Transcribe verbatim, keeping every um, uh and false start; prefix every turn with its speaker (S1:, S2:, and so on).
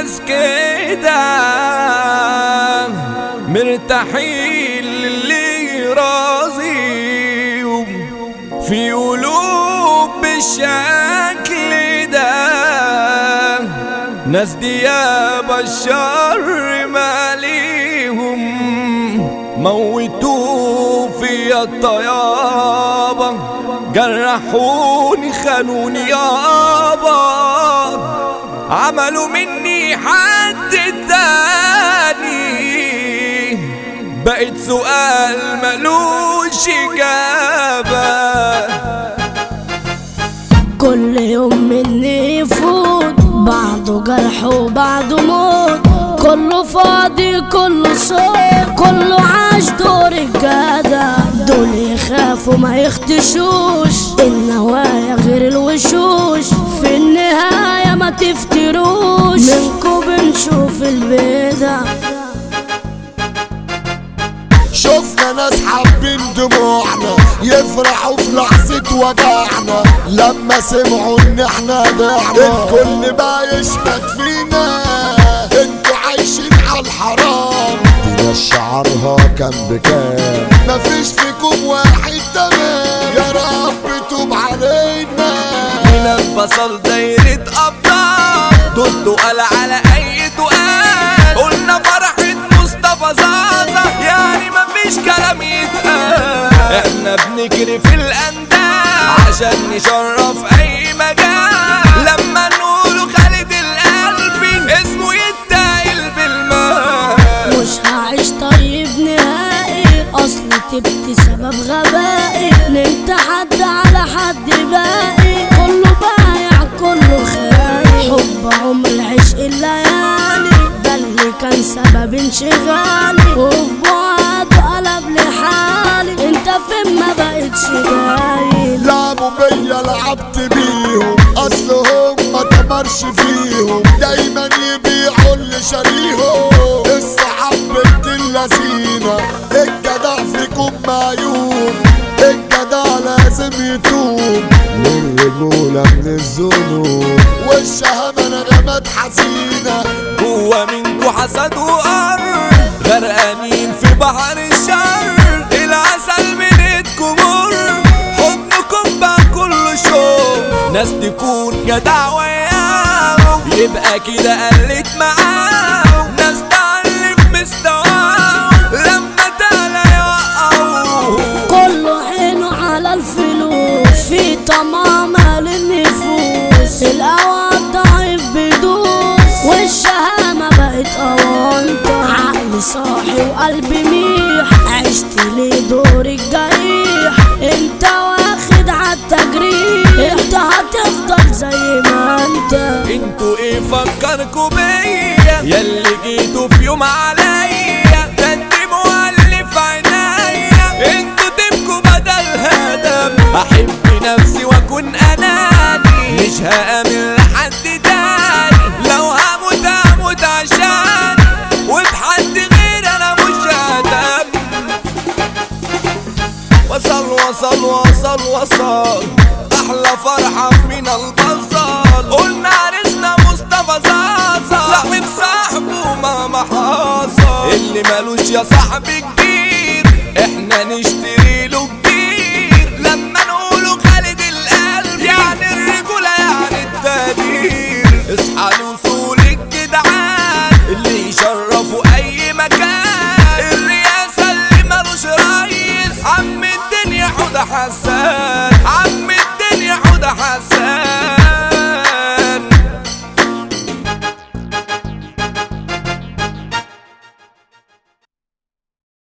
S1: ناس كده مرتاحين للي راضيهم في قلوب بالشكل ده. ناس ديابة الشر ماليهم موتوا في الطيابة جرحوني خانوني يابا عملوا مني حد تاني بقيت سؤال ملوش إجابة.
S2: كل يوم مني يفوت بعده جرح وبعده موت كله فاضي كله صوت كله عاش دور الجدع دول يخافوا ما يختشوش النوايا غير الوشوش في النهاية ما تفتروش منكو بنشوف البدع.
S3: شفنا ناس حابين دموعنا يفرحوا في لحظة وجعنا لما سمعوا ان احنا ضعنا الكل بقى يشمت فينا انتوا عايشين على الحرام دي شعرها كان بكام مفيش فيكم واحد تمام يا رب توب علينا.
S1: هنا البصل دايرة ابطال ضده قال على اي تقال قلنا فرحة مصطفى زازا يعني مفيش كلام يتقال احنا بنجري في الاندال عشان نشرف اي مجال لما نقوله خالد القلبي اسمه يتقال بالمال.
S2: مش هعيش طيب نهائي اصل تبتي سبب غبائي نمت حد على حد باقي كله بايع كله خايف حب عمر عشق الليالي ده اللي كان سبب انشغالي وفي بعده قلب لحالي انت فين ما بقتش باين.
S3: لعبوا بيا لعبت بيهم اصلهم ما تمرش فيهم دايما يبيعوا اللي شاريهم الصحاب بنت اللذينة الجدع فيكم معيوب الجدع لازم يتوب من الرجولة من الذنوب والشهامة نغمات حزينة
S1: هو منكو حسد وقر غرقانين في بحر الشر العسل من ايدكم مر حضنكم بقى كله شوق ناس تكون جدع وياهم يبقى كده قلت معاهم ناس تعلي في مستواهم لما تعلى يوقعوه
S2: كله عينه على الفلوس في طمع مال النفوس القوى ضعيف بيدوس والشهامة بقت أوانطة عقلي صاحي وقلبي ميح عشت لي دور الجريح انت واخد عالتجريح انت هتفضل زي ما انت.
S1: انتوا ايه فكركوا بيا ياللي جيتوا في يوم عليا ده انت مؤلف عينيا انتوا تبكوا بدل هدم احب نفسي واكون اناني مش هامن لحد تاني لو هموت هموت عشان وبحد غير انا مش ههتم. وصل وصل وصل وصل احلى فرحة من البصل قلنا عرسنا مصطفى زازا صاحب صاحبه مهما حصل اللي مالوش يا صاحبي كبير احنا نشتري له كتير لما نقوله خالد القلب يعني الرجولة يعني التقدير اصحى لوصول الجدعان اللي يشرفوا اي مكان الرئاسة اللي مالوش رئيس عم الدنيا حوده حسان.